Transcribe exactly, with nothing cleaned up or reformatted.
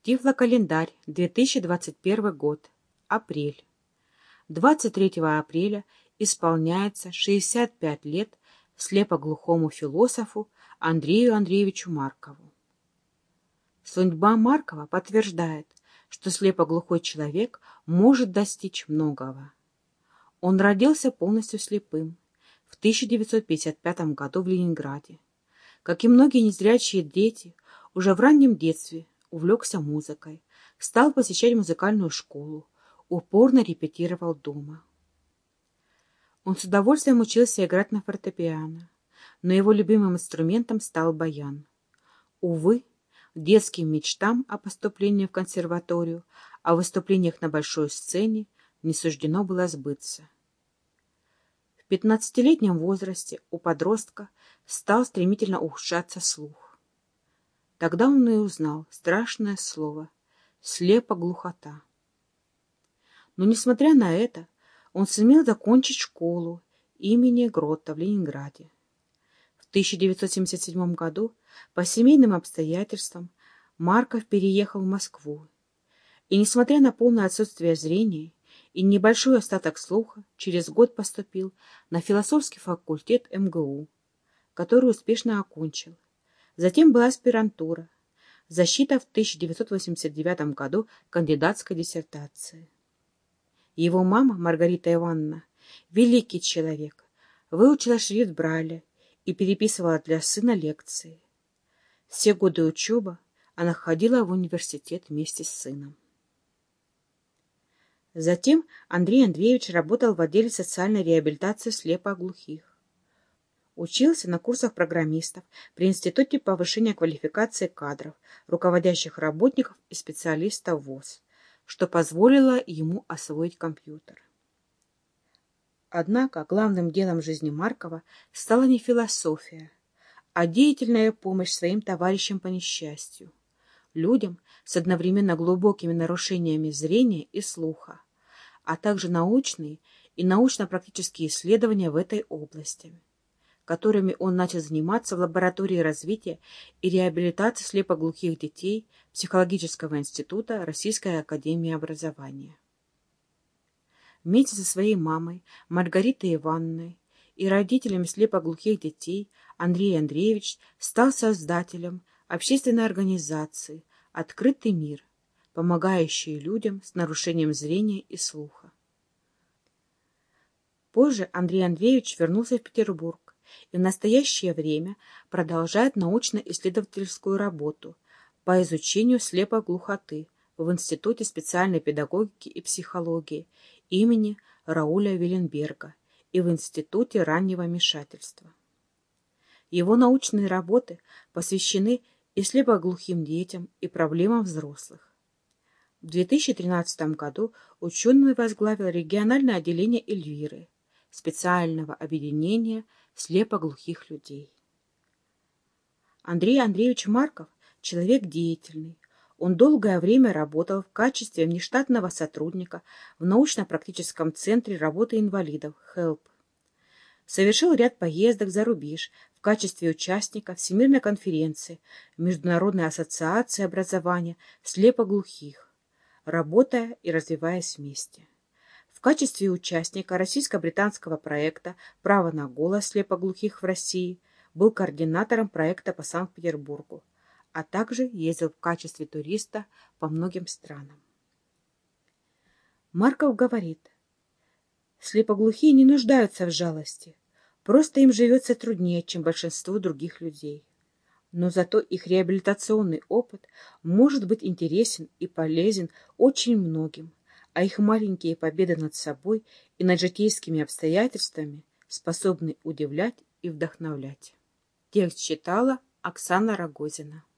Тифлокалендарь, две тысячи двадцать первый год. Апрель. двадцать третьего апреля исполняется шестьдесят пять лет слепоглухому философу Андрею Андреевичу Маркову. Судьба Маркова подтверждает, что слепоглухой человек может достичь многого. Он родился полностью слепым в тысяча девятьсот пятьдесят пятом году в Ленинграде. Как и многие незрячие дети, уже в раннем детстве увлекся музыкой, стал посещать музыкальную школу, упорно репетировал дома. Он с удовольствием учился играть на фортепиано, но его любимым инструментом стал баян. Увы, детским мечтам о поступлении в консерваторию, о выступлениях на большой сцене не суждено было сбыться. В пятнадцатилетнем возрасте у подростка стал стремительно ухудшаться слух. Тогда он и узнал страшное слово «слепоглухота». Но, несмотря на это, он сумел закончить школу имени Грота в Ленинграде. В тысяча девятьсот семьдесят седьмом году по семейным обстоятельствам Марков переехал в Москву, и, несмотря на полное отсутствие зрения и небольшой остаток слуха, через год поступил на философский факультет эм гэ у, который успешно окончил. Затем была аспирантура, защита в тысяча девятьсот восемьдесят девятом году кандидатской диссертации. Его мама, Маргарита Ивановна, великий человек, выучила шрифт Брайля и переписывала для сына лекции. Все годы учебы она ходила в университет вместе с сыном. Затем Андрей Андреевич работал в отделе социальной реабилитации слепоглухих. Учился на курсах программистов при Институте повышения квалификации кадров, руководящих работников и специалистов ВОС, что позволило ему освоить компьютер. Однако главным делом жизни Маркова стала не философия, а деятельная помощь своим товарищам по несчастью, людям с одновременно глубокими нарушениями зрения и слуха, а также научные и научно-практические исследования в этой области, которыми он начал заниматься в лаборатории развития и реабилитации слепоглухих детей Психологического института Российской академии образования. Вместе со своей мамой Маргаритой Ивановной и родителями слепоглухих детей Андрей Андреевич стал создателем общественной организации «Открытый мир», помогающей людям с нарушением зрения и слуха. Позже Андрей Андреевич вернулся в Петербург и в настоящее время продолжает научно-исследовательскую работу по изучению слепоглухоты в Институте специальной педагогики и психологии имени Рауля Виленберга и в Институте раннего вмешательства. Его научные работы посвящены и слепоглухим детям, и проблемам взрослых. В две тысячи тринадцатом году ученый возглавил региональное отделение Эльвиры, специального объединения слепоглухих людей. Андрей Андреевич Марков – человек деятельный. Он долгое время работал в качестве внештатного сотрудника в научно-практическом центре работы инвалидов «Хелп». Совершил ряд поездок за рубеж в качестве участника Всемирной конференции Международной ассоциации образования слепоглухих, работая и развиваясь вместе. В качестве участника российско-британского проекта «Право на голос слепоглухих в России» был координатором проекта по Санкт-Петербургу, а также ездил в качестве туриста по многим странам. Марков говорит: слепоглухие не нуждаются в жалости, просто им живется труднее, чем большинству других людей. Но зато их реабилитационный опыт может быть интересен и полезен очень многим, а их маленькие победы над собой и над житейскими обстоятельствами способны удивлять и вдохновлять. Текст читала Оксана Рогозина.